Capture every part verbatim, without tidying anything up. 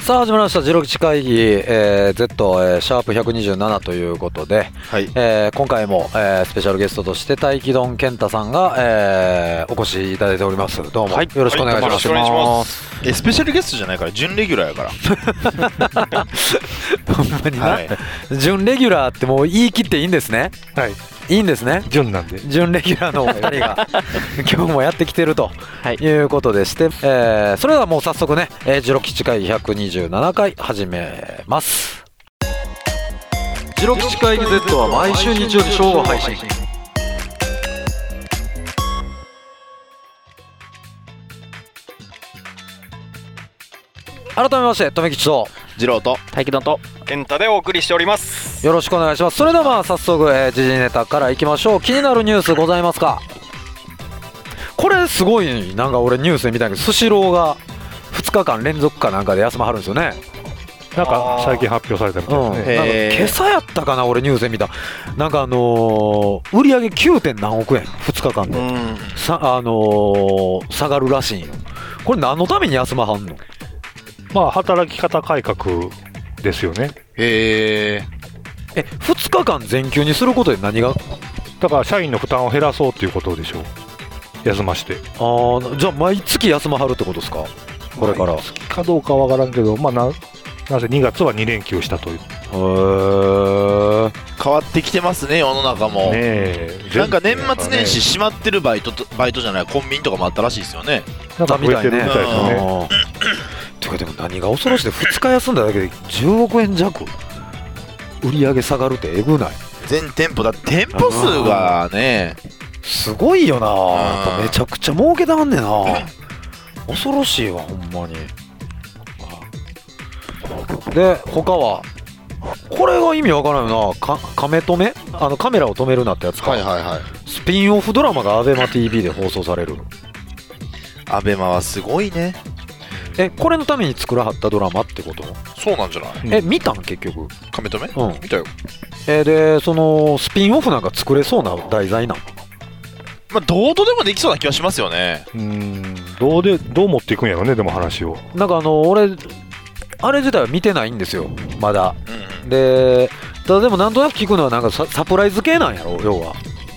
さあ始まりましたジロ吉会議、えー、Z、えー、シャープひゃくにじゅうななということで、はい、えー、今回も、えー、スペシャルゲストとして大気丼健太さんが、えー、お越しいただいております。どうも、はい、よろしくお願いします。 はい、よろしくお願いします。えスペシャルゲストじゃないから準レギュラーやからほんまにな、はい、準レギュラーってもう言い切っていいんですね。 はい、 いいんですね。 準なんで準レギュラーのお二人が今日もやってきてるということでして、えー、それではもう早速ね、えー、ジロ吉会議ひゃくにじゅうななかい始めます。ジロ吉会議 Z は毎週日曜日正午配信。改めまして留吉と次郎と大気丼と健太でお送りしております。 よろしくお願いします。それではまあ早速、えー、時事ネタからいきましょう。気になるニュースございますか？これすごいなんか俺ニュースで見たけどスシローがふつかかん連続かなんかで休まはるんですよね。 なんか最近発表されたみたいですね、 うん、なんか今朝やったかな俺ニュースで見た。なんかあのー、売り上げ きゅう. 点何億円ふつかかんで、うん、さあのー、下がるらしいんよ。これ何のために休まはんの？ まあ働き方改革ですよね。 へえふつかかん全休にすることで何が？ だから社員の負担を減らそうっていうことでしょう。休まして。 ああ、じゃあ毎月休まはるってことですか？これから毎月かどうかわからんけど、まあななぜにがつはにれんきゅうしたという。へー、変わってきてますね世の中も。ねえ、なんか年末年始閉まってるバイトとバイトじゃないコンビニとかもあったらしいですよね。 なんか増えてるみたいですよね。 てかでも何が恐ろしいでふつか休んだだけでじゅうおくえん弱売り上げ下がるってえぐない？ 全店舗だって店舗数がねすごいよな。やっぱめちゃくちゃ儲けたはんねんな。恐ろしいわほんまに。で他はこれが意味わからんよな。かカメ止めあのカメラを止めるなってやつか。 はいはいはい。 スピンオフドラマがアベマ ティーブイ で放送される。 アベマはすごいね。 えこれのために作らはったドラマってこと？ そうなんじゃない？ え見たん結局？ カメ止め？ うん見たよ。 えでそのスピンオフなんか作れそうな題材なの？ まあどうとでもできそうな気はしますよね。 うーんどうでどう持っていくんやろねでも話を。 なんかあの俺あれ自体は見てないんですよまだ、うんうん、でただでもなんとなく聞くのはなんか サ, サプライズ系なんやろ要は。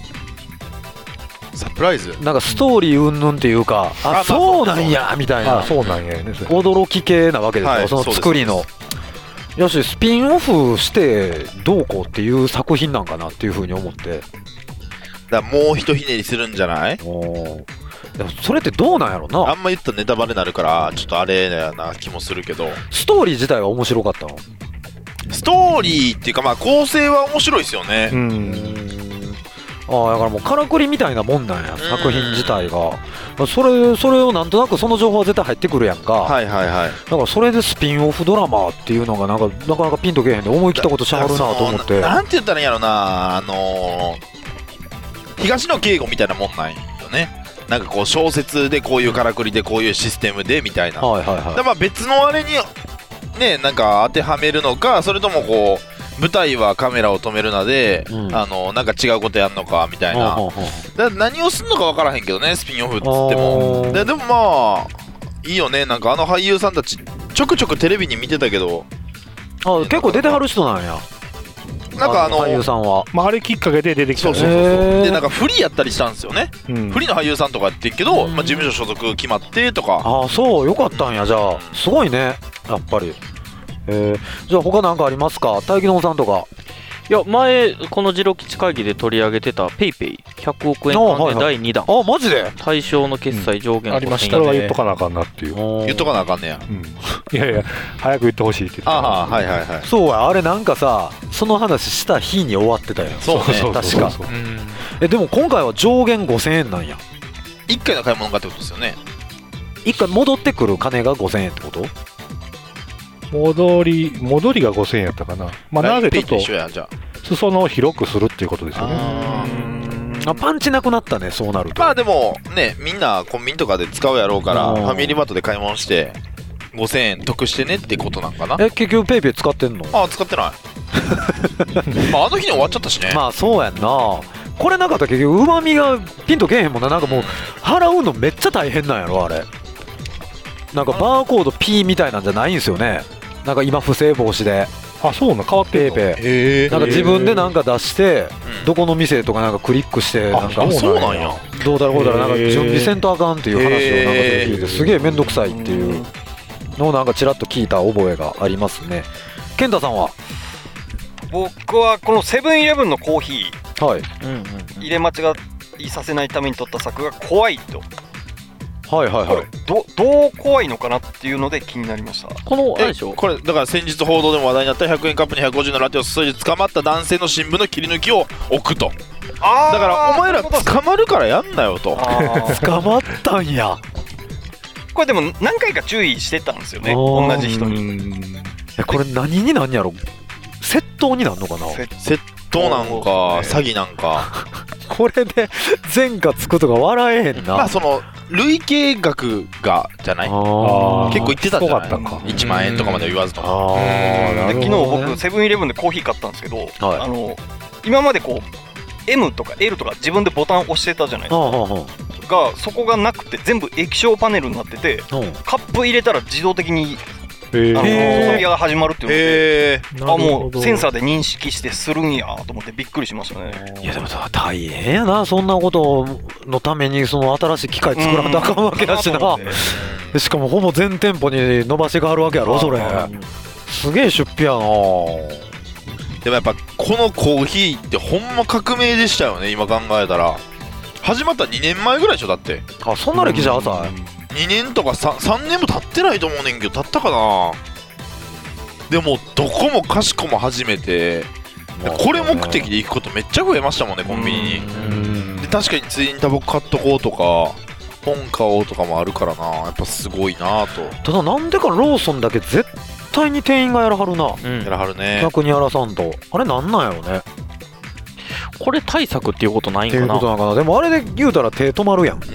サプライズなんかストーリー云々っていうか、うん、あ, あそうなんやみたいな。 あそうなんやね。 驚き系なわけですよ、はい、その作りの。よしスピンオフしてどうこうっていう作品なんかなっていうふうに思って。 だもうひとひねりするんじゃない？ おそれってどうなんやろな。 あんま言ったらネタバレになるからちょっとあれやな気もするけど。 ストーリー自体は面白かったの？ ストーリーっていうかまあ構成は面白いですよね。 うんああだからもうからくりみたいなもんなんや作品自体が。それそれをなんとなくその情報は絶対入ってくるやんか。 はいはいはい。 だからそれでスピンオフドラマっていうのがなんかなかなかピンとけえへんで思い切ったことしはるなと思って。 な, なんて言ったらいいんやろな。あのー、東野圭吾みたいなもんなんよね。なんかこう小説でこういうからくりでこういうシステムでみたいな。 はいはいはい。 でまあ別のあれにねなんか当てはめるのかそれともこう舞台はカメラを止めるなで、うん、あのなんか違うことやんのかみたいな。だ何をすんのか分からへんけどねスピンオフっつっても。ででもまあいいよね。なんかあの俳優さんたちちょくちょくテレビに見てたけど。 あ結構出てはる人なんや。 なんかあの俳優さんは、 まあ、あれきっかけで出てきた。 そうそうそうそうでなんかフリーやったりしたんですよね、うん、フリーの俳優さんとかやってんけど、まあ、事務所所属決まってとか。 ああそうよかったんや。じゃあすごいねやっぱり。えー、じゃあ他なんかありますか大気丼さんとか。 いや前このジロ吉会議で取り上げてたペイペイひゃくおくえん関連だいにだん。 あマジで対象の決済上限、 うん、ありました。それは言っとかなあかんなっていう。 言っとかなあかんねや、 うん、いやいや早く言ってほしいって言ってた。 ああはいはいはい。 そうやあれなんかさその話した日に終わってたよ。 そうね確か。えでも今回は上限ごせんえんなんや。 いっかいの買い物がってことですよね。 いっかい戻ってくる金がごせんえんってこと？ 戻り戻りがごせんえんやったかな。まあなぜちょっと裾野を広くするっていうことですよね。 あパンチなくなったねそうなると。 まあでもねみんなコンビニとかで使うやろうからファミリーマートで買い物してごせんえん得してねってことなんかな。 え結局ペイペイ使ってんの？ あ使ってないまああの日に終わっちゃったしね。 まあそうやんな。これなかったら結局うまみがピンとけえへんもんな。なんかもう払うのめっちゃ大変なんやろあれ。なんかバーコード P みたいなんじゃないんですよね。 なんか今不正防止であそうな変わってんのペイペイなんか自分でなんか出してどこの店とかなんかクリックしてなんかそうなんやどうだろうこうだろうなんか準備せんとあかんっていう話をなんか聞いてすげえ面倒くさいっていうのをなんかちらっと聞いた覚えがありますね。健太さんは？ 僕はこのセブンイレブンのコーヒー、はい、 入れ間違いさせないために取った策が怖いと。 はいはいはい。 どどう怖いのかなっていうので気になりました。 このあれでしょ、 これだから先日報道でも話題になったひゃくえんカップにひゃくごじゅうのラテを注いで捕まった男性の新聞の切り抜きを置くと。 あだからお前ら捕まるからやんなよと。 捕まったんや。 これでも何回か注意してたんですよね、同じ人に。 これ何になんやろ、窃盗になんのかな。 窃盗なんか詐欺なんかこれで前科つくとか笑えへんな。 まあその累計額がじゃない、結構言ってたんじゃないいちまんえんとかまで言わずと。 あ、ね、昨日僕セブンイレブンでコーヒー買ったんですけど、はい、あの今までこう エム とか エル とか自分でボタン押してたじゃないですか、はあはあ、がそこがなくて全部液晶パネルになってて、はあ、カップ入れたら自動的にあの注ぎが始まるっていうので、あもうセンサーで認識してするんやと思ってびっくりしましたね。 いやでも大変やな、そんなことのためにその新しい機械作らんとあかんわけだしな。しかもほぼ全店舗に伸ばしがあるわけやろそれ。すげえ出費やな。 でもやっぱこのコーヒーってほんま革命でしたよね。今考えたら始まったにねんまえぐらいでしょ。だってあそんな歴史浅い。 にねんとか 3, さんねんも経ってないと思うねんけど、経ったかな。でもどこもかしこも始めて、これ目的で行くことめっちゃ増えましたもんね、コンビニに。で確かについにタバコ買っとこうとか本買おうとかもあるからな。やっぱすごいなと。 ただなんでかローソンだけ絶対に店員がやらはるな、 うん、やらはるね。 逆にやらさんと。あれなんなんやろね。 これ対策っていうことないんかな。 っていうことなんかな。でもあれで言うたら手止まるやん、うん、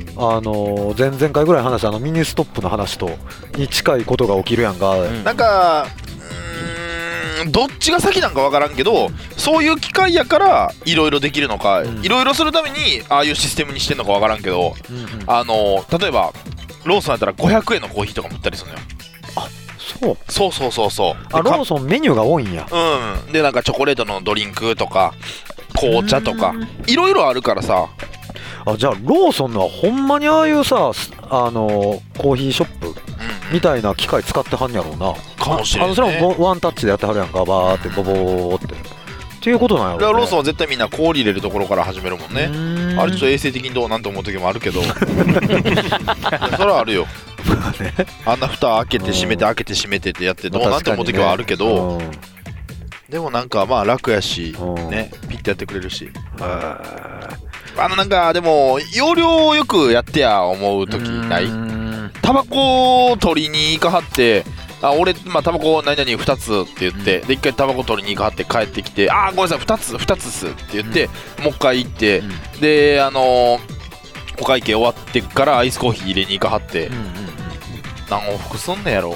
あの前々回ぐらい話したあのミニストップの話とに近いことが起きるやんか、うん、 なんかうーんどっちが先なんか分からんけど、そういう機械やからいろいろできるのか、いろいろするためにああいうシステムにしてんのか分からんけど、うんうん、あの例えばローソンやったらごひゃくえんのコーヒーとかも売ったりするのよ。 あそうそうそうそうそう。 あローソンメニューが多いんや。 うんでなんかチョコレートのドリンクとか紅茶とかいろいろあるからさ。 あじゃあローソンのはほんまにああいうさあのコーヒーショップみたいな機械使ってはんやろうな。 かもしれない、ね、 あのそれもワンタッチでやってはるやんかバーってボボーってっていうことなんやろう、ね、 だからローソンは絶対みんな氷入れるところから始めるもんね。んあれちょっと衛生的にどうなんて思う時もあるけどそれはあるよあんな蓋開けて閉めて開けて閉めてってやってどうなんて思う時はあるけど、ね、でもなんかまあ楽やしねピッてやってくれるし、あのなんかでも容量をよくやってや思う時ない？タバコを取りに行かはってあ俺まあタバコ何々ふたつって言って、うん、で一回タバコ取りに行かはって帰ってきてあーごめんなさいふたつふたつっすって言って、うん、もう一回行って、うん、であのー、お会計終わってからアイスコーヒー入れに行かはって、うんうん、何往復すんねやろ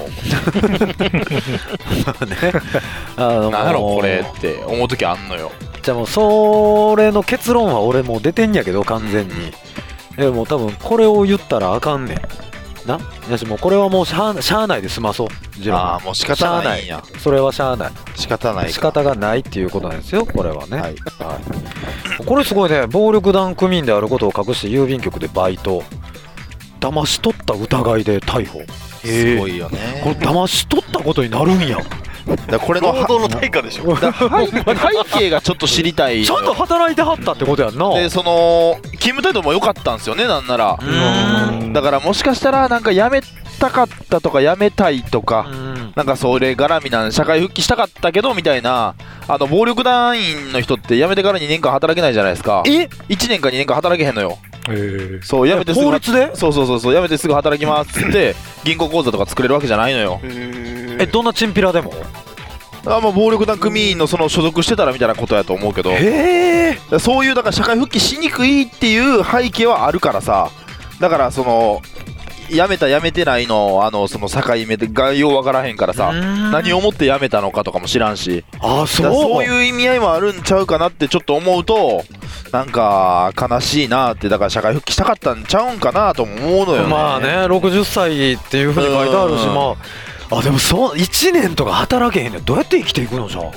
あの何やろこれって思う時あんのよ。 じゃあもうそれの結論は俺もう出てんやけど完全に、うん、でも多分これを言ったらあかんねんな。やしもうこれはもうしゃあ、しゃあないで済まそう。 ああもう仕方ないんや。 それはしゃあない。 仕方ないか。 仕方がないっていうことなんですよこれはね。はいはい、これすごいね。暴力団組員であることを隠して郵便局でバイト騙し取った疑いで逮捕。 すごいよね。 これ騙し取ったことになるんや。 だこれの労働の対価でしょ。 だ背景がちょっと知りたい。 ちゃんと働いてはったってことやんな。 でその勤務態度も良かったんですよね。なんならうんだからもしかしたらなんか辞めたかったとか辞めたいとかなんかそれ絡みなん社会復帰したかったけどみたいな。あの暴力団員の人って辞めてからにねんかん働けないじゃないですか。 えいちねんかにねんかん働けへんのよ。 えそう辞めてすぐ法律でそうそうそうそう辞めてすぐ働きますって銀行口座とか作れるわけじゃないのよ。 えどんなチンピラでもあまあ暴力団組員のその所属してたらみたいなことやと思うけど、 へーそういうだから社会復帰しにくいっていう背景はあるからさ。だからその辞めた辞めてないのあのその境目で概要わからへんからさ何をもって辞めたのかとかも知らんしあそうそういう意味合いもあるんちゃうかなってちょっと思うとなんか悲しいなって。だから社会復帰したかったんちゃうんかなとも思うのよね。 まあねろくじゅっさいっていうふうに書いてあるしまああでもそういちねんとか働けへんねん。どうやって生きていくのじゃ。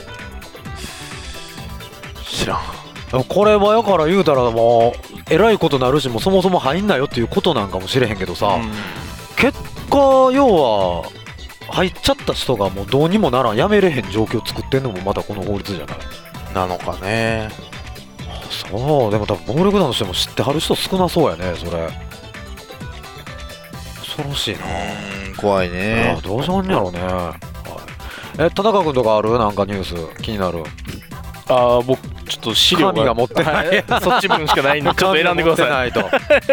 知らん。 これはやから言うたらもうえらいことなるし、もうそもそも入んなよっていうことなんかもしれへんけどさ、うん、結果要は入っちゃった人がもうどうにもならん、やめれへん状況作ってんのもまたこの法律じゃないなのかね。 あそう。でも多分暴力団としても知ってはる人少なそうやねそれ。恐ろしいな。 うん怖いね。 あどうしようんやろうね、はい、え田中君とかあるなんかニュース気になる。 ああ僕ちょっと資料が紙が持ってない、 はい、そっち分しかないんでちょっと選んでください。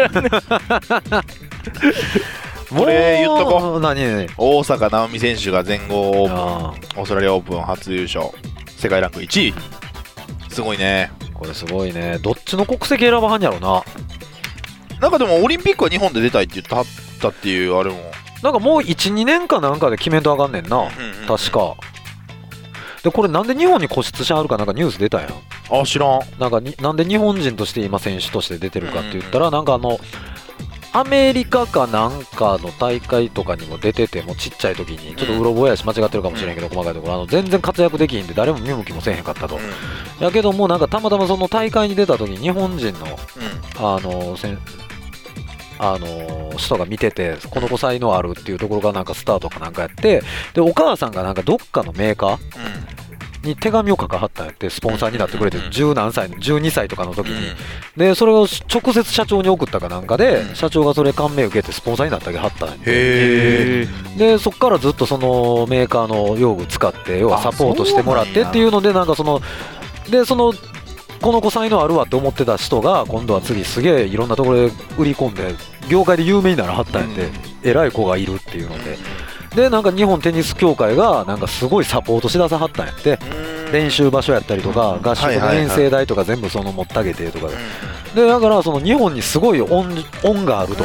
これ言っとこう。 何大坂なおみ選手が全豪オープンオーストラリアオープン初優勝、世界ランクいちい。すごいね。 これすごいね。どっちの国籍選ばはんやろな。 なんかでもオリンピックは日本で出たいって言ってはったっていうあれもなんかもう いちにねんかなんかで決めんとあかんねんな、うんうんうん、確かで。これなんで日本に固執しはるかなんかニュース出たやん。 あ知らん。 なんかになんで日本人として今選手として出てるかって言ったら、うんうんうん、なんかあのアメリカかなんかの大会とかにも出ててもちっちゃい時にちょっとうろ覚えやし間違ってるかもしれんけど、細かいところあの全然活躍できひんで誰も見向きもせえへんかったと、うん、やけどもなんかたまたまその大会に出た時に日本人の、うん、あのせんあの人が見ててこの子才能あるっていうところがなんかスタートかなんかやって、でお母さんがなんかどっかのメーカー、うんに手紙を書かはったんやって、スポンサーになってくれて十何歳じゅうにさいとかの時に、でそれを直接社長に送ったかなんかで社長がそれ感銘受けてスポンサーになってあげはったんや。 へー。でそっからずっとそのメーカーの用具使って要はサポートしてもらってっていうので、なんかそのでそのこの子才能あるわって思ってた人が今度は次すげえいろんなところで売り込んで業界で有名にならはったんやって、偉い子がいるっていうので。でなんか日本テニス協会がなんかすごいサポートしださはったんやって、練習場所やったりとか合宿の遠征代とか全部その持ってあげてとかで、でだからその日本にすごい恩、恩があると。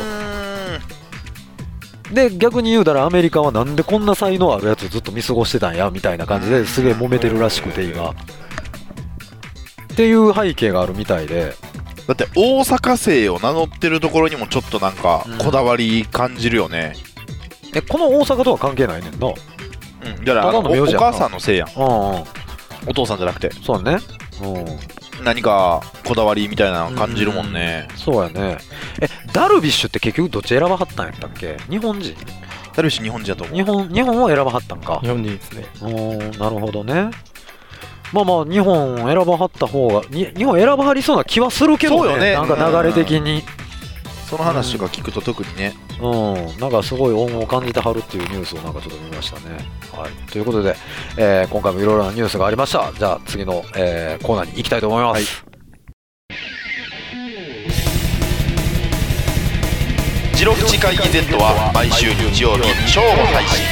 で逆に言うたらアメリカはなんでこんな才能あるやつずっと見過ごしてたんやみたいな感じですげえ揉めてるらしくて今っていう背景があるみたいで。 だって大阪生を名乗ってるところにもちょっとなんかこだわり感じるよね、 うん、えこの大阪とは関係ないねんな。 うん、だからあの お, お母さんのせいやん、うんうん、お父さんじゃなくて。 そうね、 うん、何かこだわりみたいなの感じるもんね、 うん、そうやね。えダルビッシュって結局どっち選ばはったんやったっけ。日本人。 ダルビッシュ日本人だと思う。 日本日本を選ばはったんか。 日本人ですね。 おなるほどね。まあまあ日本選ばはった方がに日本選ばはりそうな気はするけど ね, そうよね、なんか流れ的に、うん、 その話とか聞くと特にね、 うん、なんかすごい恩を感じてはるっていうニュースをなんかちょっと見ましたね。はい、ということで、えー、今回もいろいろなニュースがありました。じゃあ次の、えー、コーナーに行きたいと思います。 ジロ吉会議 Z は毎週日曜日正午配信。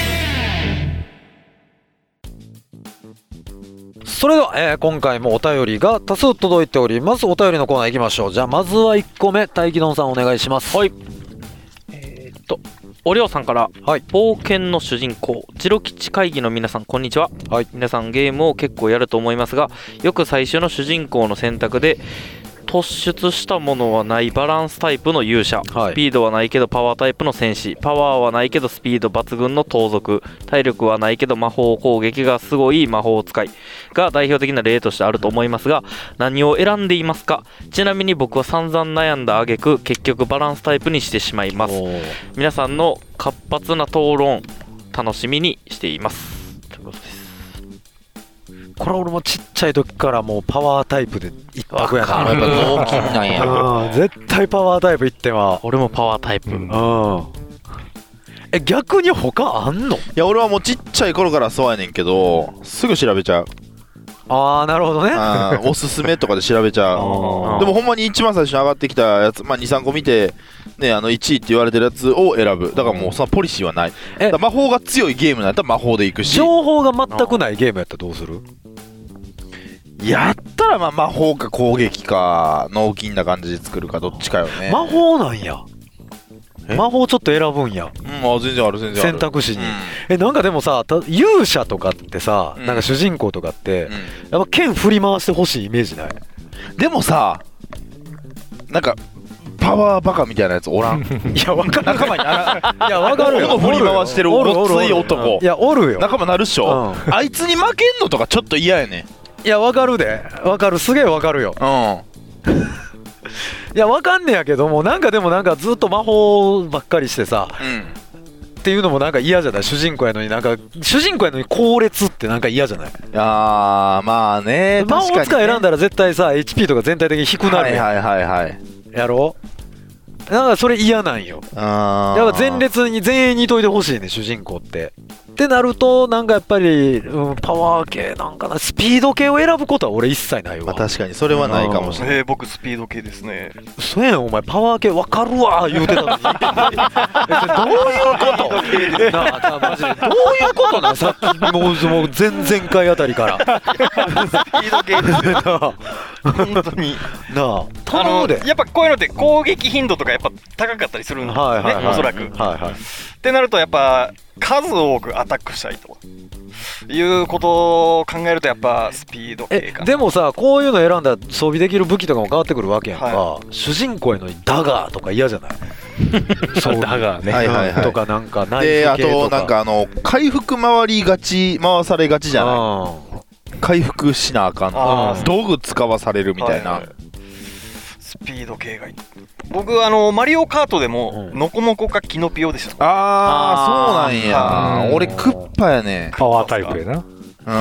それでは、えー、今回もお便りが多数届いております。お便りのコーナー行きましょう。じゃあまずはいっこめ、大気丼さんお願いします。 はい。えー、っとおりょうさんから、はい、冒険の主人公ジロ吉会議の皆さんこんにちは、はい、皆さんゲームを結構やると思いますが、よく最初の主人公の選択で突出したものはないバランスタイプの勇者、はい、スピードはないけどパワータイプの戦士、パワーはないけどスピード抜群の盗賊、体力はないけど魔法攻撃がすごい魔法使いが代表的な例としてあると思いますが、何を選んでいますか。ちなみに僕は散々悩んだ挙句結局バランスタイプにしてしまいます。皆さんの活発な討論楽しみにしていますということです。 これ俺もちっちゃい時からもうパワータイプで一択やな。 やっぱ脳筋なんや、 うん、絶対パワータイプいってま俺もパワータイプ、うん、 え逆に他あんの。いや俺はもうちっちゃい頃からそうやねんけどすぐ調べちゃう。 ああなるほどね。 あおすすめとかで調べちゃう。でもほんまに一番最初に上がってきたやつ、まあ、にさんこ見て、ね、あのいちいって言われてるやつを選ぶ。だからもうそのポリシーはない。だ魔法が強いゲームなんやったら魔法でいくし、 情報が全くないゲームやったらどうする。 やったらまあ魔法か攻撃か脳筋な感じで作るかどっちかよね。 魔法なんや。魔法ちょっと選ぶんや。 うん、あ全然ある全然ある。 選択肢に、うん、えなんかでもさ勇者とかってさ、うん、なんか主人公とかって、うん、やっぱ剣振り回してほしいイメージない。 でもさなんかパワーバカみたいなやつおらん。 いや、わかる。 仲間にあら、いや、わかるよ。 振り回してるごっつい男。 いや、おるよ。 仲間なるっしょ。あいつに負けんのとかちょっと嫌やね。 いや、わかるで。わかる。すげえわかるよ。 うん。 いや、わかんねやけども、なんかでもなんかずっと魔法ばっかりしてさ、うん、っていうのもなんか嫌じゃない？主人公やのになんか、主人公やのに後列ってなんか嫌じゃない？ あー、まあね、 魔法使い選んだら絶対さ、エイチピー とか全体的に低くなるやん。 はいはいはいはい。 やろ？なんかそれ嫌なんよ。あだから前列に前衛にいといてほしいね、主人公って。ってなるとなんかやっぱり、うん、パワー系なんかな、スピード系を選ぶことは俺一切ないわ。 まあ、確かにそれはないかもしれない。 えー、僕スピード系ですね。 そうやん、お前パワー系分かるわ言うてたのにどういうことなあ、マジでどういうことな、さっきもう、もう前々回あたりからスピード系ですよ本当になあ、頼むで。 やっぱこういうのって攻撃頻度とかやっぱ高かったりするんですね、はいはいはい、おそらく、はいはい、ってなるとやっぱ数多くアタックしたいということを考えるとやっぱスピード系か。 でもさ、こういうの選んだら装備できる武器とかも変わってくるわけやんか、はい、主人公やのにダガーとか嫌じゃないそうダガーね、 はいはいはい、とかなんかナイフ系とか。 であとなんかあの回復回りがち回されがちじゃない。回復しなあかんの、道具使わされるみたいな、はいはい、 スピード系がいい。僕あのマリオカートでもノコノコかキノピオでした。 ああ、そうなんや。俺クッパやね。 パワータイプやな。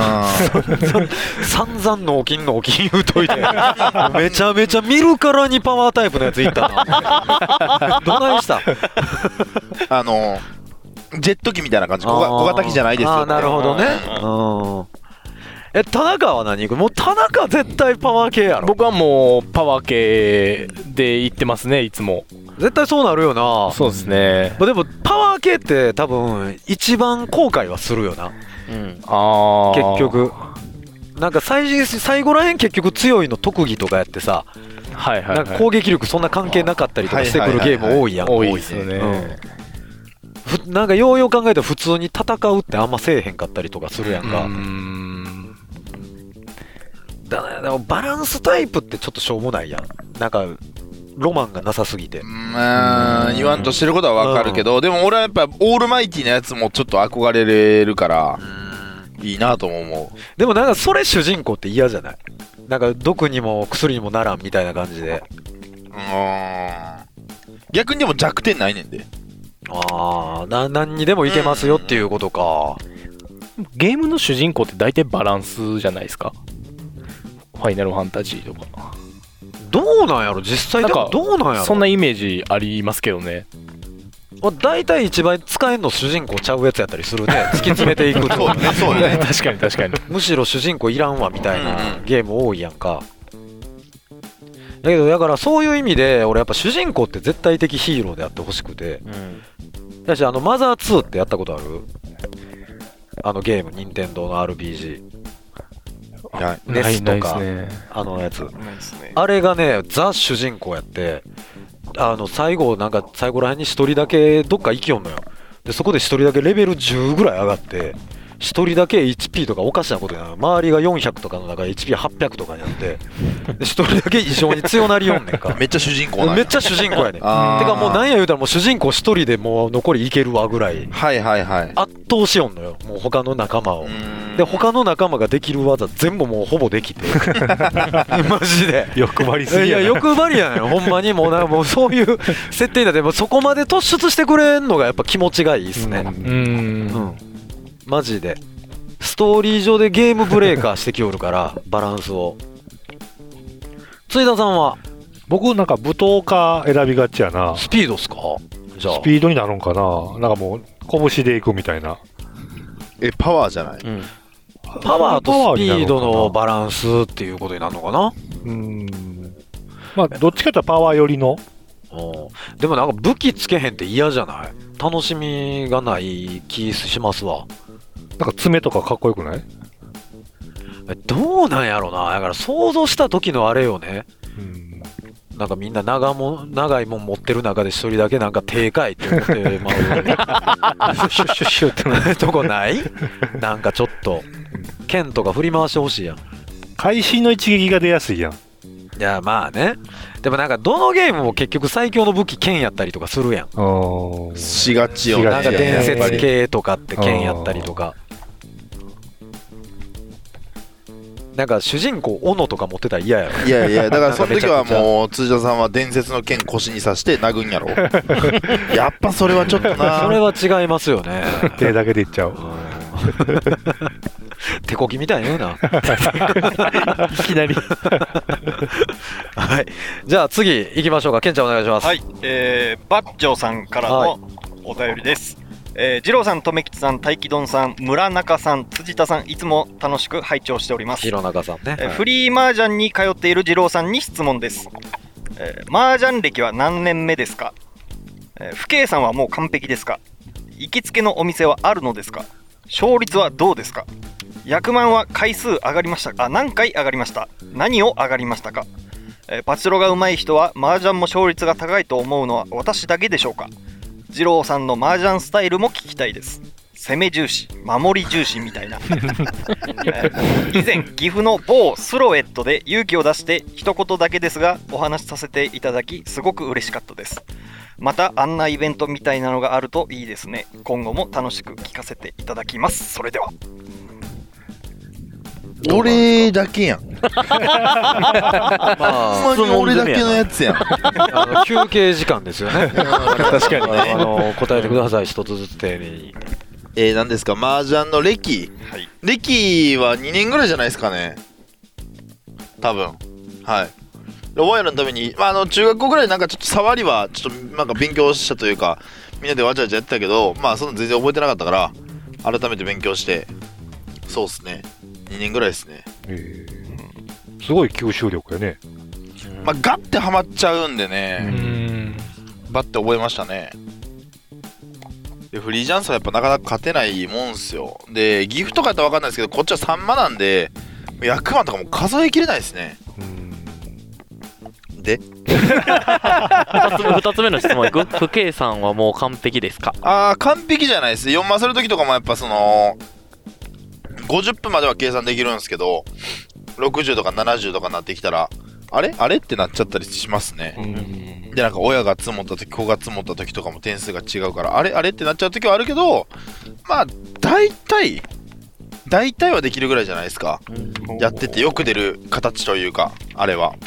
散々脳筋脳筋言うといてめちゃめちゃ見るからにパワータイプのやついったなどないしたあのジェット機みたいな感じ。小, 小型機じゃないですよ、ね、 あなるほどね。うんえ、田中は何？もう田中絶対パワー系やろ。 僕はもうパワー系で言ってますね、いつも。 絶対そうなるよな。 そうですね。 でもパワー系って多分一番後悔はするよな、うん、 あ結局なんか 最, 最後らへん結局強いの特技とかやってさ、はいはいはい、なんか攻撃力そんな関係なかったりとかしてくるゲーム多いやん。 多いですよね、 うん、なんかようよう考えたら普通に戦うってあんませえへんかったりとかするやんか。うーんだね、でもバランスタイプってちょっとしょうもないやん。なんかロマンがなさすぎて。 まあ言わんとしてることはわかるけど、でも俺はやっぱオールマイティなやつもちょっと憧れれるからいいなとも思う。 でもなんかそれ主人公って嫌じゃない？なんか毒にも薬にもならんみたいな感じで。うーん逆にでも弱点ないねんで。 ああ、な何にでもいけますよっていうことか。 ゲームの主人公って大体バランスじゃないですか。ファイナルファンタジーとかどうなんやろ実際。でもどうなんやろ。 そんなイメージありますけどね。 大体一番使えんの主人公ちゃうやつやったりするね。突き詰めていくとそうね、そうね確かに確かにむしろ主人公いらんわみたいなゲーム多いやんか。だけどだからそういう意味で俺やっぱ主人公って絶対的ヒーローであってほしくて、うん、だしあのマザーツーってやったことある？あのゲーム任天堂の アールピージーネスとか、ね、あのやつ、ね、あれがねザ主人公やって、あの最後なんか最後らへんに一人だけどっか生きよんのよ。でそこで一人だけレベルじゅうぐらい上がって一人だけ エイチピー とかおかしなことやな、周りがよんひゃくとかの中で エイチピーはっぴゃく とかになって一人だけ異常に強なりよんねんかめっちゃ主人公なんや。 めっちゃ主人公やねんてかもうなんや言うたらもう主人公一人でもう残りいけるわぐらい、 はいはいはい、 圧倒しよんのよもう他の仲間を。で他の仲間ができる技全部もうほぼできてマジで欲張りすぎやな。 いや欲張りやねんほんまに。もうなんかもうそういう設定になってもそこまで突出してくれんのがやっぱ気持ちがいいっすね。うん、うん、マジでストーリー上でゲームブレーカーしてきおるからバランスを。津田さんは？ 僕なんか武闘家選びがちやな。 スピードっすか？じゃあスピードになるんかな。なんかもう拳でいくみたいな。 えパワーじゃない、うん、 パワーとスピードのバランスっていうことになるのかな。 うーんまあどっちかというとパワー寄りの。 でもなんか武器つけへんって嫌じゃない？楽しみがない気しますわ。 なんか爪とかかっこよくない？ どうなんやろな。だから想像した時のあれよね。うんなんかみんな長も長いもん持ってる中で一人だけなんか手かいって思ってまうシュッシュッシュッシュってとこない？なんかちょっと剣とか振り回してほしいやん。 会心の一撃が出やすいやん。 いやまあね、でもなんかどのゲームも結局最強の武器剣やったりとかするやん。 しがちよね。 なんか伝説系とかって剣やったりとか。なんか主人公斧とか持ってたら嫌やろ。 いやいや、だからその時はもう通常さんは伝説の剣腰に刺して殴んやろ。やっぱそれはちょっとな。 それは違いますよね。 手だけでいっちゃう。 手こきみたいに言うな。 いきなり。 はい。じゃあ次行きましょうか。ケンちゃんお願いします。 はい。えー、バッジョーさんからのお便りです。はい、えー、二郎さん、とめきちさん、大気丼さん、村中さん、辻田さん、いつも楽しく拝聴しております。 広中さんね。 えー、フリー麻雀に通っている二郎さんに質問です。えー、麻雀歴は何年目ですか？えー、不計算はもう完璧ですか？行きつけのお店はあるのですか？勝率はどうですか？役満は回数上がりましたか？あ、何回上がりました？何を上がりましたか？えー、パチロが上手い人は麻雀も勝率が高いと思うのは私だけでしょうか？二郎さんの麻雀スタイルも聞きたいです。攻め重視、守り重視みたいな。以前岐阜の某スロエットで勇気を出して一言だけですがお話しさせていただきすごく嬉しかったです。またあんなイベントみたいなのがあるといいですね。今後も楽しく聞かせていただきます。それでは。 俺だけやん。まあ、俺だけのやつやん。 あの休憩時間ですよね。確かにね。 あの答えてください、一つずつ丁寧に。 えー、何ですか、麻雀の歴、はい、歴はにねんぐらいじゃないですかね。多分。はい。覚えるのために、まあ、あの中学校ぐらいなんかちょっと触りはちょっとなんか勉強したというか、みんなでわちゃわちゃやってたけど、まあその全然覚えてなかったから改めて勉強して、そうっすね。にねんぐらいですね。 えー、すごい吸収力やね。 まあガッてハマっちゃうんでね、うんバッて覚えましたね。でフリージャンスはやっぱなかなか勝てないもんすよ。で岐阜とかやったら分かんないですけど、こっちはさんマなんで役満とかも数えきれないですね。でふたつめふたつめの質問いく？不計算はもう完璧ですか？ ああ完璧じゃないです。よんマするときとかもやっぱそのごじゅっぷんまでは計算できるんですけど、ろくじゅうとかななじゅうとかになってきたらあれあれってなっちゃったりしますね。うんでなんか親が積もった時子が積もった時とかも点数が違うからあれあれってなっちゃう時はあるけど、まあ大体大体はできるぐらいじゃないですか。やっててよく出る形というかあれは。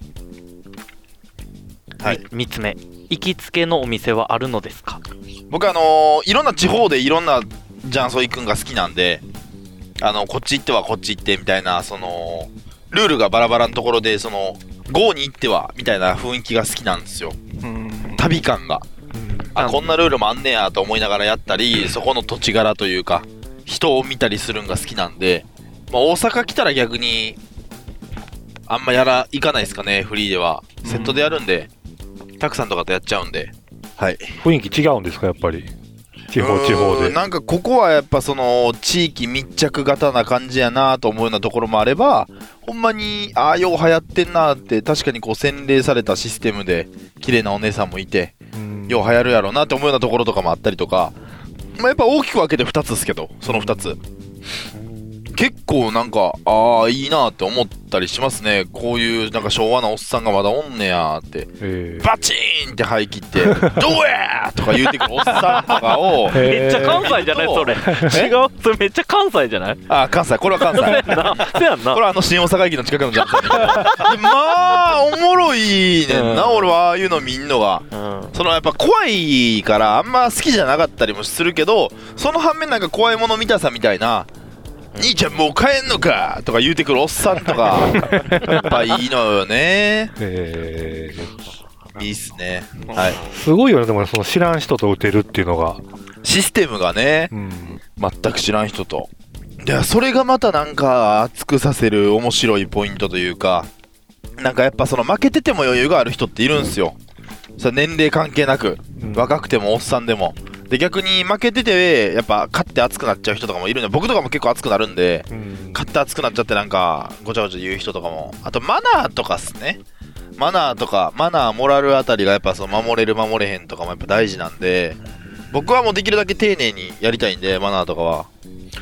はい、みっつめ、行きつけのお店はあるのですか？ 僕あのー、いろんな地方でいろんな雀荘行くんが好きなんで、あのこっち行ってはこっち行ってみたいな、そのルールがバラバラのところでそのゴーに行ってはみたいな雰囲気が好きなんですよ。うん旅感が、うん、あこんなルールもあんねやと思いながらやったり、そこの土地柄というか人を見たりするんが好きなんで、まあ、大阪来たら逆にあんまやら行かないですかね。フリーではセットでやるんで、うん、たくさんとかとやっちゃうんで、はい、 雰囲気違うんですかやっぱり地方地方で。 なんかここはやっぱその地域密着型な感じやなと思うようなところもあれば、ほんまにああよう流行ってんなって、確かにこう洗練されたシステムで綺麗なお姉さんもいて、よう流行るやろうなって思うようなところとかもあったりとか、まあ、やっぱ大きく分けてふたつですけど、そのふたつ結構なんかああいいなって思ったりしますね。こういうなんか昭和なおっさんがまだおんねやって、バチーンって張り切ってどうやーとか言うてくるおっさんとかをめっちゃ関西じゃないそれ。違うそれめっちゃ関西じゃない？ あ関西これは関西せやんな。 これはあの新大阪駅の近くのジャンプまあおもろいねんな、うん、俺はああいうの見んのが、うん、そのやっぱ怖いからあんま好きじゃなかったりもするけど、その反面なんか怖いもの見たさみたいな、兄ちゃんもう帰んのかとか言うてくるおっさんとかやっぱいいのよね。へーいいっすね。はい。 すごいよね。でもその知らん人と打てるっていうのがシステムがね、うん、全く知らん人と。いやそれがまたなんか熱くさせる面白いポイントというか、なんかやっぱその負けてても余裕がある人っているんすよ。それ年齢関係なく、うん、若くてもおっさんでも。で逆に負けててやっぱ勝って熱くなっちゃう人とかもいるんで、僕とかも結構熱くなるんで、うん、勝って熱くなっちゃってなんかごちゃごちゃ言う人とかも、あとマナーとかっすね。マナーとかマナーモラルあたりがやっぱその守れる守れへんとかもやっぱ大事なんで、僕はもうできるだけ丁寧にやりたいんでマナーとかは。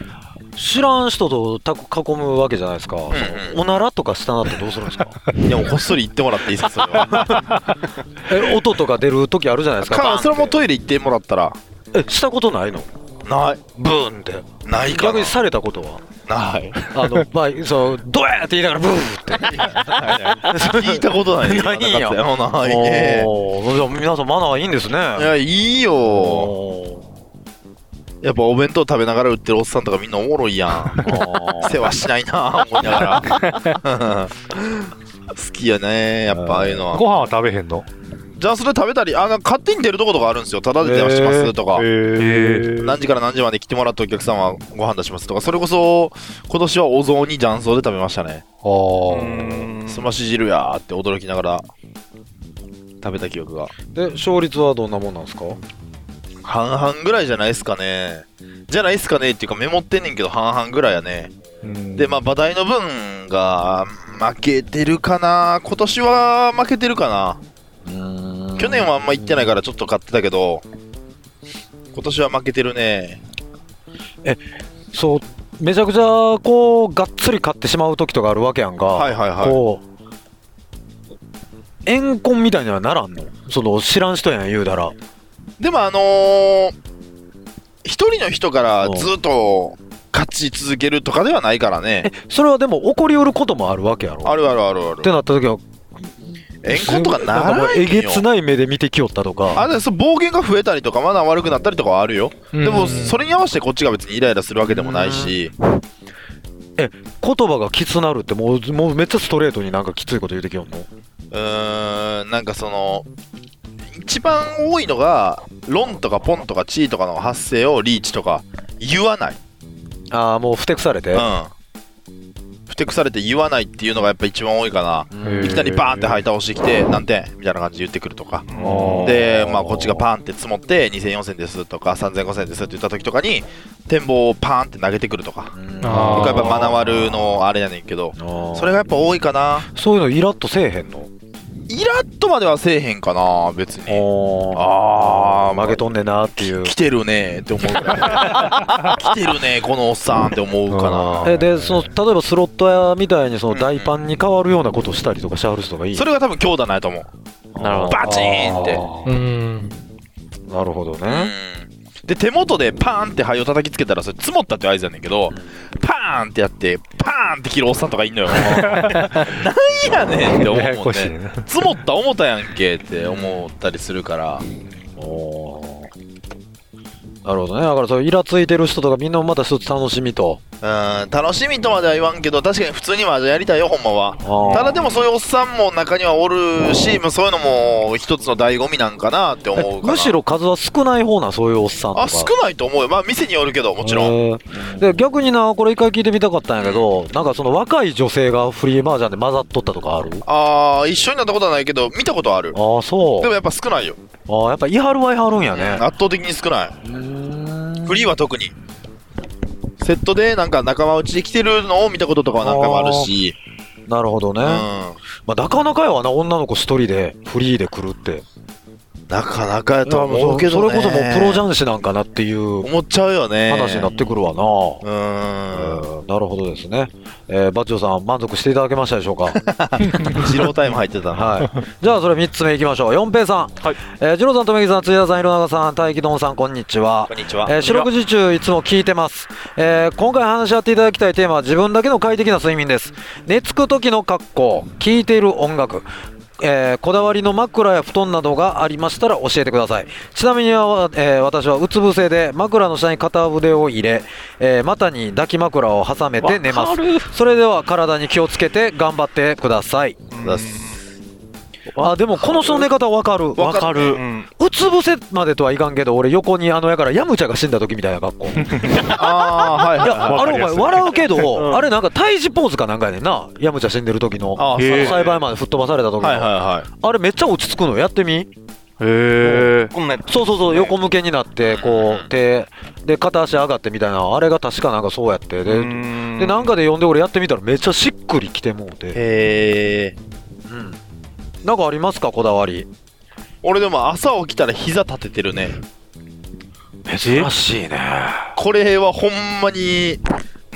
知らん人とタコ囲むわけじゃないですか、うんうん、おならとかしたなってどうするんですか？ いやもうこっそり言ってもらっていいですかそれはえ音とか出る時あるじゃないですか。 かそれもトイレ行ってもらったら。 えしたことないの？ ない。 ブーンってないかな。 逆にされたことはないあのまあそうドヤーって言いながらブーって聞いたことないね。 ないんや。 ないね。 じゃあ皆さんマナーいいんですね。いやいいよ。やっぱお弁当食べながら売ってるおっさんとかみんなおもろいやん。世話しないな思いながら好きやねやっぱああいうのは。 ご飯は食べへんの？ じゃあそれ食べたり、あの勝手に出るとことかあるんですよ。タダで電話しますとか、えー、何時から何時まで来てもらったお客さんはご飯出しますとか。それこそ今年はお雑煮雀荘で食べましたね。あすまし汁やーって驚きながら食べた記憶が。 で勝率はどんなもんなんですか？ 半々ぐらいじゃないですかね。じゃないですかねっていうかメモってんねんけど半々ぐらいやね。でまあ馬代の分が負けてるかな。今年は負けてるかな。去年はあんま行ってないからちょっと買ってたけど今年は負けてるね。 えそうめちゃくちゃこうがっつり買ってしまう時とかあるわけやんか。 はいはいはい。こう怨恨みたいにはならんの？その知らん人やん言うたら。 でもあのー、一人の人からずっと勝ち続けるとかではないからね。 えそれはでも起こりうることもあるわけやろ。 あるあるあるある。 ってなった時は怨恨とかならないよ。 えげつない目で見てきよったとか。 あでそう暴言が増えたりとかマナー悪くなったりとかはあるよ。でもそれに合わせてこっちが別にイライラするわけでもないし。 え言葉がきつなるってもう、もうめっちゃストレートになんかきついこと言うてきよんの？ うーんなんかその一番多いのがロンとかポンとかチーとかの発声をリーチとか言わない。 ああもうふてくされて。 うんふてくされて言わないっていうのがやっぱ一番多いかな。いきなりバーンって吐い倒してきて何点みたいな感じで言ってくるとかで、まあ、こっちがパーンって積もってにせんよんせんですとかさんぜんごせんですって言った時とかに展望をパーンって投げてくるとか。僕はやっぱマナワルのあれやねんけどそれがやっぱ多いかな。 そういうのイラッとせえへんの？ イラッとまではせえへんかな別に。 ああ負けとんねんなっていう。 来てるねって思う来てるねこのおっさんって思うかな。 えでその例えばスロット屋みたいにその大パンに変わるようなことしたりとかしはる人がいい？ それが多分強打ないと思う。なるほど。バチーンって。 うんなるほどね。 で手元でパーンって灰を叩きつけたらそれ積もったって合図やねんけどパーンってやってパーンって切るおっさんとかいんのよなんやねんって思うもんね。積もった思ったやんけって思ったりするから。 おなるほどね。だからそうイラついてる人とかみんなまた一つ楽しみと。 うん楽しみとまでは言わんけど確かに普通にはやりたいよほんまは。ただでもそういうおっさんも中にはおるし、うん、そういうのも一つの醍醐味なんかなって思うかな。 むしろ数は少ない方なそういうおっさんとか。 あ少ないと思うよ。まあ店によるけどもちろん。 で逆になこれ一回聞いてみたかったんやけど、うん、なんかその若い女性がフリーマージャンで混ざっとったとかある？ ああ一緒になったことはないけど見たことある。 ああそう。 でもやっぱ少ないよ。 ああやっぱいはるはいはるんやね、 うん、圧倒的に少ない。フリーは特にセットでなんか仲間内で来てるのを見たこととかは何回もあるし。 なるほどね、うんまあ、なかなかやわな女の子一人でフリーで来るってなかなかやと思うけどね。 それこそもうプロ雀士なんかなっていう思っちゃうよね話になってくるわな。うん、えー、なるほどですね、えー、バッチョさん満足していただけましたでしょうか二郎タイム入ってた、 はい、じゃあそれみっつめいきましょう。四平さん、はいえー、二郎さん、とめぎさん、辻田さん、広永さん、大木どんさん、こんにちは。 こんにちは。 えー、四六時中いつも聞いてます、えー、今回話し合っていただきたいテーマは自分だけの快適な睡眠です。寝つく時の格好、聴いている音楽、えー、こだわりの枕や布団などがありましたら教えてください。ちなみには、えー、私はうつ伏せで枕の下に片腕を入れ、えー、股に抱き枕を挟めて寝ます。それでは体に気をつけて頑張ってください。あでもこの人の寝方わかるわかる、うん、 うつ伏せまでとはいかんけど俺横にあのやからヤムチャが死んだ時みたいな格好ああはいはい、はい、いやあれお前笑うけど、うん、あれなんか胎児ポーズかなんかやねんな。ヤムチャ死んでる時の栽培まで吹っ飛ばされた時の、はいはいはい、あれめっちゃ落ち着くのやってみ。へえ。 そうそうそう横向けになってこう手で片足上がってみたいなあれが確かなんかそうやってででなんかで呼んで俺やってみたらめっちゃしっくりきてもうて。へえ。 うんなんかありますかこだわり。 俺でも朝起きたら膝立ててるね。 珍しいね。 これはほんまに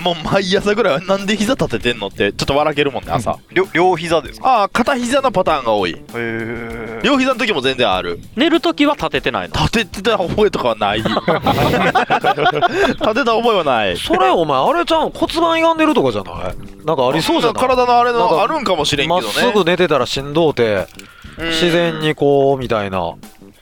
もう毎朝ぐらいなんで膝立ててんのってちょっと笑けるもんね朝、 うん、両, 両膝ですか？ ああ片膝のパターンが多い。へえ。 両膝の時も全然ある。 寝る時は立ててないの？ 立ててた覚えとかはない。立てた覚えはない。 それお前あれちゃん骨盤歪んでるとかじゃない？なんかありそうじゃない？ 体のあれのあるんかもしれんけどね。 まっすぐ寝てたらしんどうて自然にこうみたいな。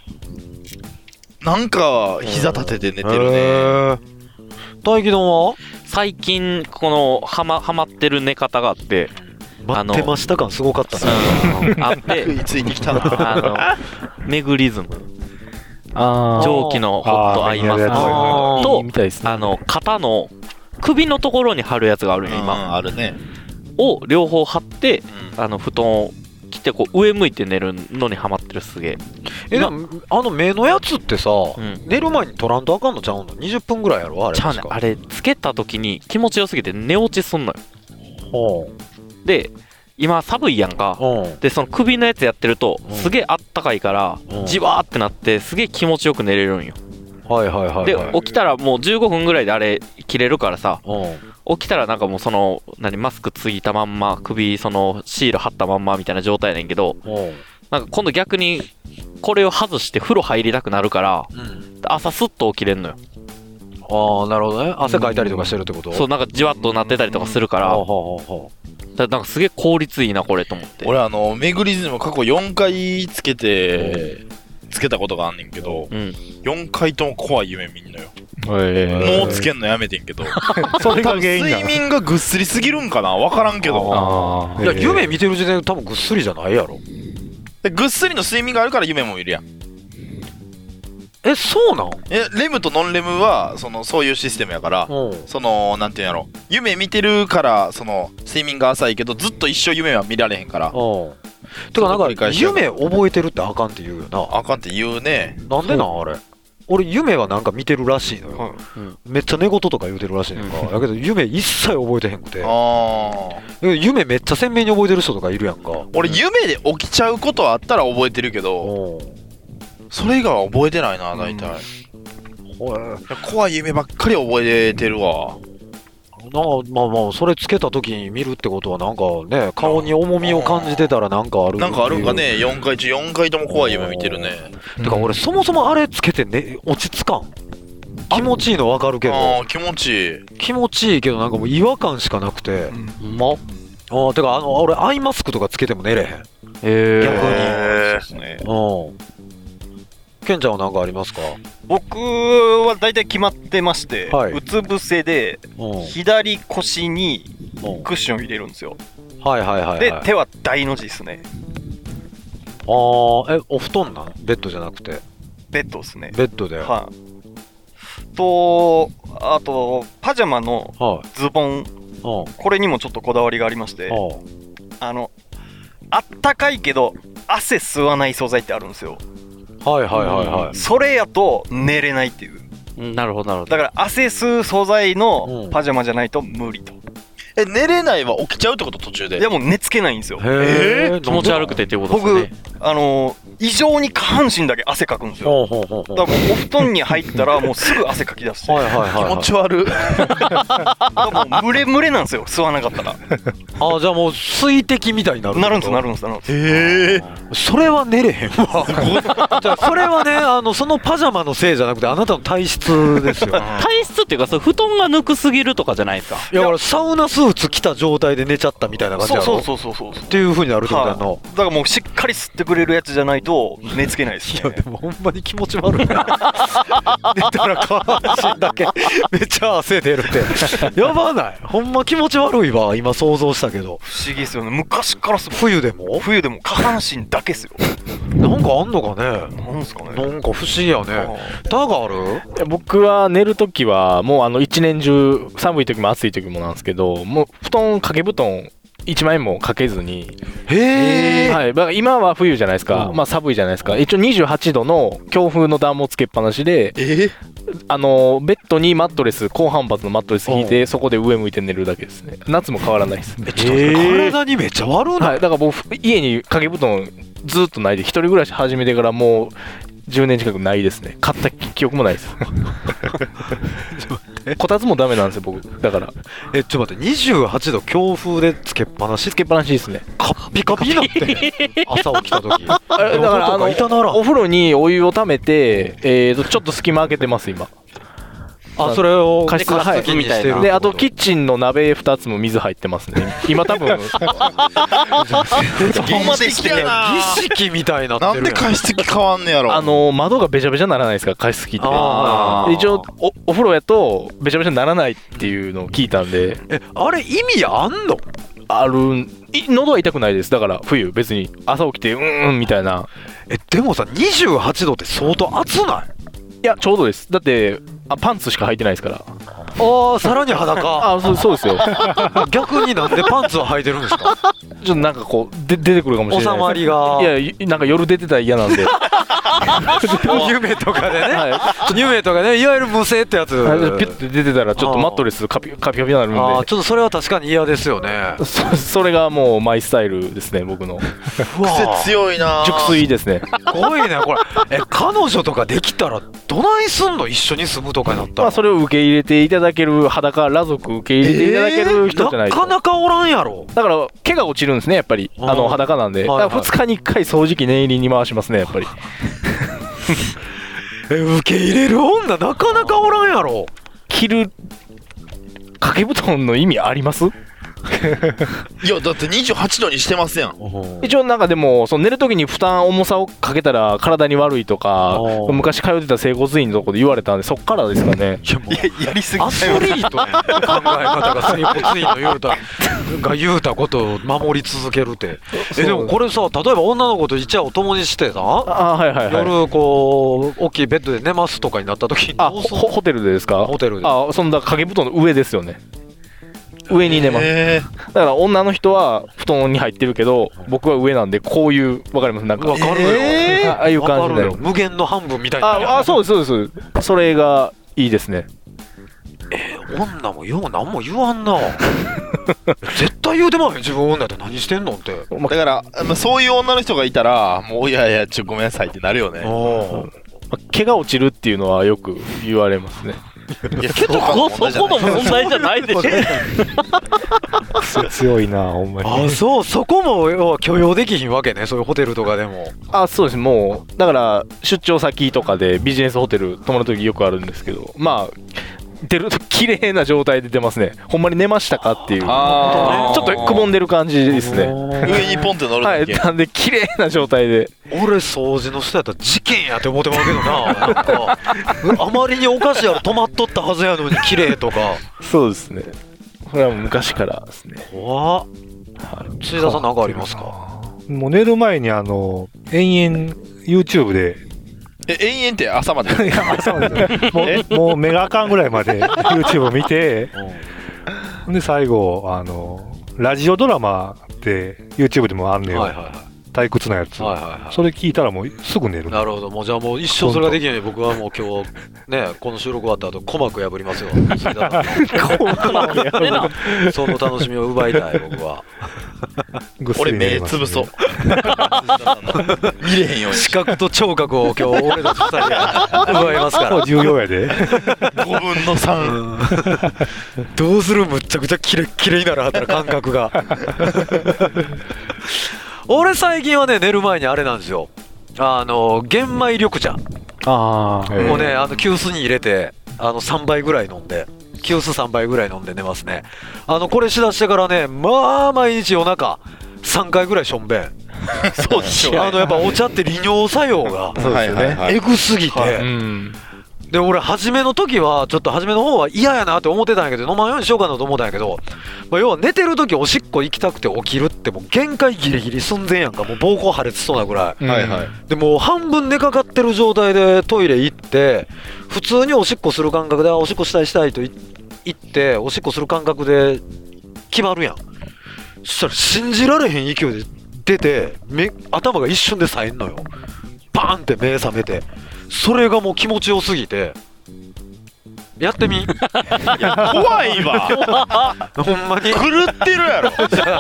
なんか膝立てて寝てるね。 大気丼は最近このハマハマってる寝方があって、 待ってました感すごかったね。あってついてきたな。 あのメグリズム、蒸気のホットアイマスクとあの肩の首のところに貼るやつがあるよ今。 あるね。 を両方貼って、うん、あの布団を着てこう上向いて寝るのにハマってる。すげえ。 えでもあの目のやつってさ、うん、寝る前に取らんとあかんのちゃうの？にじゅっぷんぐらいやろあれ。 ちゃうね。あれつけた時に気持ちよすぎて寝落ちすんのよ。ほう。で今寒いやんか。でその首のやつやってるとすげえあったかいからじわーってなってすげえ気持ちよく寝れるんよ。 はいはいはい、はい、 で起きたらもうじゅうごふんぐらいであれ切れるからさ、起きたらなんかもうその何マスクついたまんま首そのシール貼ったまんまみたいな状態やねんけど、なんか今度逆にこれを外して風呂入りたくなるから、うん、朝スッと起きれんのよ。 ああなるほどね。汗かいたりとかしてるってこと？ そうなんかじわっとなってたりとかするから、うん、だなんかすげえ効率いいなこれと思って。 俺あのメグリズム過去よんかいつけて、うんつけたことがあんねんけど、うん、よんかいとも怖い夢見んのよ、えー、もうつけんのやめてんけどそれが原因だ。睡眠がぐっすりすぎるんかな分からんけど。 あ、いや夢見てる時点で多分ぐっすりじゃないやろ。 でぐっすりの睡眠があるから夢も見るやん。 えそうなん？ えレムとノンレムはそのそういうシステムやから、そのなんていうんやろ、夢見てるからその睡眠が浅いけどずっと一生夢は見られへんから。 てかなんか夢覚えてるってあかんって言うよな。 あかんって言うね。 なんでなんあれ。俺夢はなんか見てるらしいのよ、うん、めっちゃ寝言とか言うてるらしいのか、うん、だけど夢一切覚えてへんくて。あ夢めっちゃ鮮明に覚えてる人とかいるやんか。 俺夢で起きちゃうことはあったら覚えてるけど、それ以外は覚えてないな大体、うん、怖い夢ばっかり覚えてるわ。 なまあまあそれつけた時に見るってことはなんかね顔に重みを感じてたらなんかあるなんかあるんかね。よんかい中よんかいとも怖い夢見てるね。 てか俺そもそもあれつけてね落ち着かん。気持ちいいの分かるけど。 あ気持ちいい気持ちいいけどなんかもう違和感しかなくて、うん、まあてかあの俺アイマスクとかつけても寝れへん。へー逆に。 へーそうですね。 うんケンちゃんは何かありますか？ 僕は大体決まってまして、はい、うつ伏せで左腰にクッション入れるんですよ。 はいはいはい、はい、 で手は大の字ですね。 あーえお布団なの？ベッドじゃなくてベッドですね。 ベッドで、 はい、とあとパジャマのズボン、はい、これにもちょっとこだわりがありまして、はい、あのあったかいけど汗吸わない素材ってあるんですよ。 はいはいはいはい、うん、 それやと寝れないっていう、 うん、なるほどなるほど。 だから汗吸う素材のパジャマじゃないと無理と、うん、 え寝れないは起きちゃうってこと途中で？ いやもう寝つけないんですよ。 へえ気持ち悪くてっていうことですね。 僕あのー、異常に下半身だけ汗かくんですよ。だからもうお布団に入ったらもうすぐ汗かき出してはいはいはい、はい、 気持ち悪い。 もうムレムレなんですよ吸わなかったら。 あじゃあもう水滴みたいになるなるんですなるんですなるんです。 へえそれは寝れへんわ。じゃあそれはねあのそのパジャマのせいじゃなくてあなたの体質ですよ。 体質っていうかそ布団がぬくすぎるとかじゃないですか。 いや俺サウナスーツ着た状態で寝ちゃったみたいな感じやろ。 そうそうそうそうそうっていう風になるってことやんの、はあ、だからもうしっかり吸ってくれるやつじゃないと寝つけないですね。 いやでもほんまに気持ち悪いな。寝たら下半身だけめっちゃ汗出るってやばない？ほんま気持ち悪いわ今想像したけど。 不思議ですよね。昔からすごい。 冬でも冬でも下半身だけですよ。 なんかあんのかね。 なんすかね。 なんか不思議やね。タがある？ 僕は寝るときはもうあの一年中寒い時も暑い時もなんですけど、もう布団掛け布団いちまいもかけずに。 へー、 はい、だから今は冬じゃないですか、うん、まあ寒いじゃないですか。一応にじゅうはちどの強風の暖房つけっぱなしで、 えー、 あのベッドにマットレス高反発のマットレス引いてそこで上向いて寝るだけですね。夏も変わらないです。 えちょっと体にめっちゃ悪いな、 はい、だから僕家に掛け布団ずっとないで一人暮らし始めてからもうじゅうねん近くないですね。買った記憶もないです。こたつもダメなんですよ僕。だからえちょっと待って、にじゅうはちど強風でつけっぱなしつけっぱなしですね。 カッピカピになって朝起きた時だからあのお風呂にお湯をためて、えーとちょっと隙間開けてます今。 あ、それを加湿器みたいな。で、あとキッチンの鍋ふたつも水入ってますね。今多分そこまでしてる儀式みたいなってる。 なんで加湿器変わんねやろ。 あの窓がべちゃべちゃならないですか、加湿器って。一応 お, お風呂やとべちゃべちゃならないっていうのを聞いたんで。 え、あれ意味あんの？ あるん。喉は痛くないです。だから冬別に朝起きてうんうんみたいな。 え、でもさにじゅうはちどって相当暑ない？ いやちょうどです。だってあパンツしか履いてないですから。 ああ、さらに裸。 あ、そう、そうですよ。 逆になんでパンツを履いてるんですか？ ちょっとなんかこうで出てくるかもしれない。 収まりが。 いや、なんか夜出てたら嫌なんで。 夢とかでね、はい、夢とかね、いわゆる無声ってやつ、 ピュッて出てたらちょっとマットレスカピカピカピになるんで。 あ、ちょっとそれは確かに嫌ですよね。 そ, それがもうマイスタイルですね、僕の。 癖強いな。 熟睡ですね。 すごいねこれ。え、彼女とかできたらどないすんの？一緒に住むとかになったら。 まあそれを受け入れていただける裸裸族受け入れていただける人じゃないと、 えー、なかなかおらんやろ。 だから毛が落ちるんですね、やっぱり。あの裸なんで、はいはい、だからふつかにいっかい掃除機念入りに回しますね、やっぱり。 え、受け入れる女なかなかおらんやろ。 着る掛け布団の意味あります？ いやだってにじゅうはちどにしてますやん。 一応なんかでもその寝るときに負担重さをかけたら体に悪いとか昔通ってた整骨院のとこで言われたんで、そっからですかね。 いやもう や, やりすぎアスリートの考え方が整骨院の言うたが言うたことを守り続けるって。え、でもこれさ、例えば女の子と一夜を共にしてさ、 あ、はいはいはい、 夜こう大きいベッドで寝ますとかになった時に、 あ、ホテルでですか？ ホテルで。 あ、そんな掛け布団の上ですよね。上に寝ます。だから女の人は布団に入ってるけど僕は上なんで、こういうわかります？なんかわかるよ、えー、 ああいう感じで無限の半分みたいな。 ああ、そうですそうです。それがいいですね。 えー、女もよう何も言わんな。絶対言うてまうよ、自分女やったら何してんのって。 だから、まあ、そういう女の人がいたらもういやいやちょごめんなさいってなるよね。 毛が落ちるっていうのはよく言われますね。 いやけどそこの問題じゃないでしょ。 強いなほんまに。 あ、そう、そこも要は許容できひんわけね、そういうホテルとかでも。 あ、そうです。もうだから出張先とかでビジネスホテル泊まるときよくあるんですけど、まあ出ると綺麗な状態で出ますね。ほんまに寝ましたかっていう、ちょっとくぼんでる感じですね。 上にポンって乗るだけ、 はい、なんで綺麗な状態で。 俺掃除の人やったら事件やって思ってまうけどな。なんかあまりにおかしいやろ、止まっとったはずやのに綺麗とか。 そうですね、これは昔からですね。 わっ、椎田さん何かありますか？ もう寝る前にあの延々 YouTube で、 え、延々って朝まで？ いや朝までもう、もう目があかんぐらいまで YouTube を見て、で最後あのラジオドラマって YouTube でもあんねんよ、はいはいはい、退屈なやつ、はいはいはい、それ聞いたらもうすぐ寝る。 なるほど。もうじゃあもう一生それができない。僕はもう今日ね、この収録終わった後鼓膜破りますよ。その楽しみを奪いたい僕は。 俺目つぶそう。見れへんように。 視覚と聴覚を今日俺たちふたりが奪いますから。 重要やで。 ごぶんのさん。 どうする？むっちゃくちゃキレッキレになるはったら感覚が。俺最近はね、寝る前にあれなんですよ、あの玄米緑茶をね、あの急須に入れてあのさんばいぐらい飲んで、急須さんばいぐらい飲んで寝ますね。あのこれしだしてからね、まあ毎日夜中さんかいぐらいしょんべん。 そうですよ。 あのやっぱお茶って利尿作用がえぐすぎて、はい、うん、で俺初めの時はちょっと初めの方は嫌やなって思ってたんやけど、飲まんようにしようかなと思ったんやけど、まあ、要は寝てる時おしっこ行きたくて起きるってもう限界ギリギリ寸前やんか。もう膀胱破裂しそうなぐらい、はいはい、でもう半分寝かかってる状態でトイレ行って普通におしっこする感覚で、あおしっこしたいしたいと言っておしっこする感覚で決まるやん。そしたら信じられへん勢いで出て目頭が一瞬で冴えんのよ。バーンって目覚めて、それがもう気持ちよすぎて。やってみ。いや怖いわ。 ほんまに狂ってるやろ。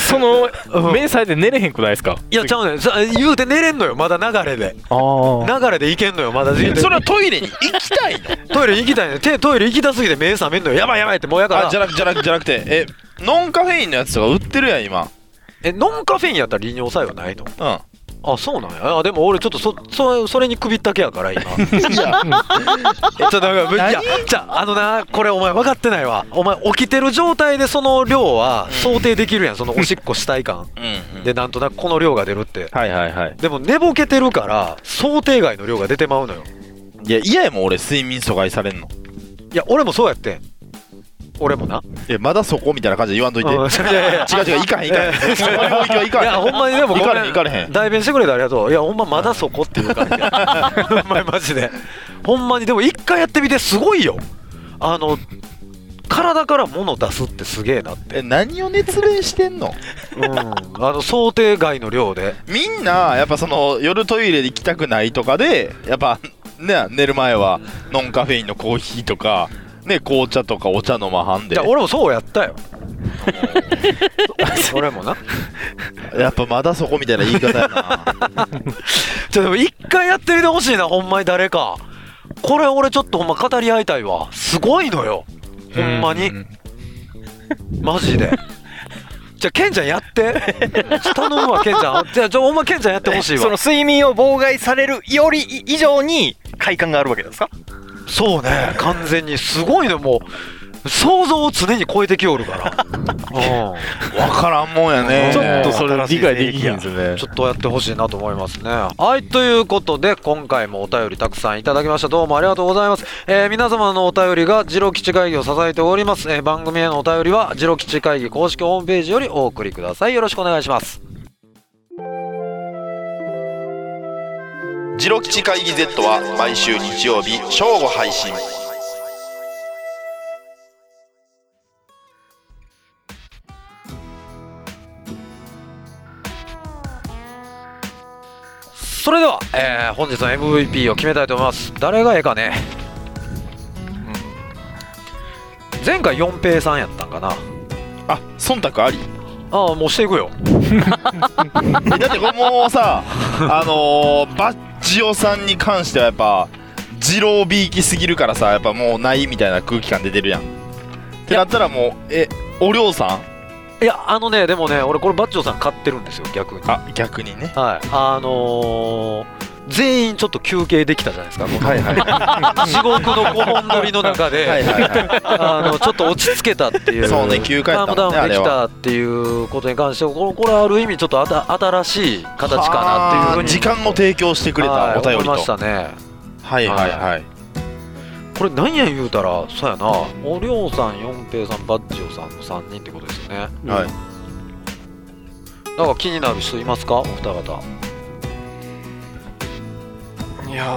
その明細で寝れへんくないですか？ いやちゃうねん、言うて寝れんのよ、まだ流れで。流れで行けんのよ、まだ。それはトイレに行きたいの？ トイレ行きたいね。トイレ行きたすぎて目覚めんのよ。やばいやばいってもうやから。 あ、じゃなくじゃなくじゃなくて、え、ノンカフェインのやつとか売ってるやん今。 え、ノンカフェインやったら利尿作用ないの？ うん。 あ、そうなんや。あ、でも俺ちょっとそそそれに首ったけやから今。いや、ちょっとなんかいや、じゃああのな、これお前分かってないわ。お前起きてる状態でその量は想定できるやん、そのおしっこしたい感でなんとなくこの量が出るって。 はいはいはい。 でも寝ぼけてるから想定外の量が出てまうのよ。 いや嫌やもん俺、睡眠阻害されんの。 いや俺もそうやってん。俺もな。 え、まだそこみたいな感じで言わんといて。違う違う、行かへん行かへん。その領域は行かへん。 いやほんまにでも行かれへん行かれへん。 代弁してくれてありがとう。いやほんままだそこっていう感じ。ほんまにマジで。ほんまにでも一回やってみてすごいよ。あの体から物出すってすげえなって。 え、何を熱弁してんの？ うん、あの想定外の量で。 みんなやっぱその夜トイレで行きたくないとかでやっぱね、寝る前はノンカフェインのコーヒーとかね、紅茶とかお茶飲まはんで。 いや俺もそうやったよ。俺もな。 やっぱまだそこみたいな言い方やな。 ちょでも一回やってみてほしいな、ほんまに誰か。これ俺ちょっとほんま語り合いたいわ。すごいのよほんまに。マジで。じゃあケンちゃんやって。頼むわケンちゃん。じゃあほんまケンちゃんやってほしいわ。 その睡眠を妨害されるより以上に快感があるわけですか？ そうね、完全にすごいの。もう想像を常に超えてきおるから。うん、 分からんもんやね。 ちょっとそれ理解できないんですよね。 ちょっとやってほしいなと思いますね。はい、ということで今回もお便りたくさんいただきました。どうもありがとうございます。えー、皆様のお便りがジロ吉会議を支えております。えー、番組へのお便りはジロ吉会議公式ホームページよりお送りください。よろしくお願いします。 ジロ吉会議 Z は毎週日曜日正午配信。 それでは、えー、本日の エムブイピー を決めたいと思います。誰がええかね、うん、前回ヨンペイさんやったんかな。 あ、忖度あり。 ああ、もうしていくよ。 だってこれもうさ、あのー、バッジオさんに関してはやっぱ二郎びいきすぎるからさ、やっぱもうないみたいな空気感出てるやんってなったら、もうえおりょうさん。いやあのね、でもね俺これバッジオさん買ってるんですよ逆に。 あ、逆にね。 はい、あのー、全員ちょっと休憩できたじゃないですか。 はいはい。 地獄のごほん撮りの中ではいはい、はい、あのちょっと落ち着けたっていう。 そうね、休憩やったもんね、 カームダウンできたっていうことに関してこれ、これある意味ちょっとあた新しい形かなっていうふうに時間も提供してくれた、はい、お便りと思いましたね。 はいはいはい、はい、 これ何や言うたらそうやな、おりょうさん、ヨンペイさん、バッジオさんのさんにんってことですよね。 はい。 なんか気になる人いますか、お二方。 いやー、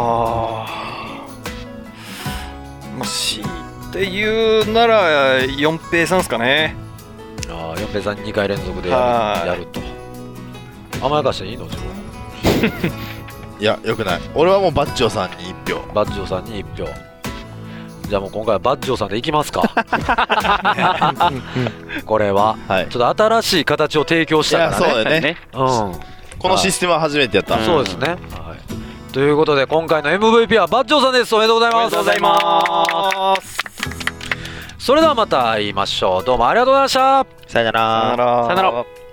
まあ強いて言うならヨンペイさんですかね。 ああ、ヨンペイさんにかい連続でやる、やると。甘やかしていいの自分。 いや、よくない。俺はもうバッジオさんにいっぴょう。 バッジオさんにいっぴょう。じゃあもう今回はバッジオさんでいきますか。これは、はい、ちょっと新しい形を提供したからね。 そうだよね。うん。このシステムは初めてやった。 そうですね。はい。ということで今回の エムブイピー はバッジオさんです。おめでとうございます。 おめでとうございます。 それではまた会いましょう。どうもありがとうございました。 さよなら。 さよなら。 さよなら。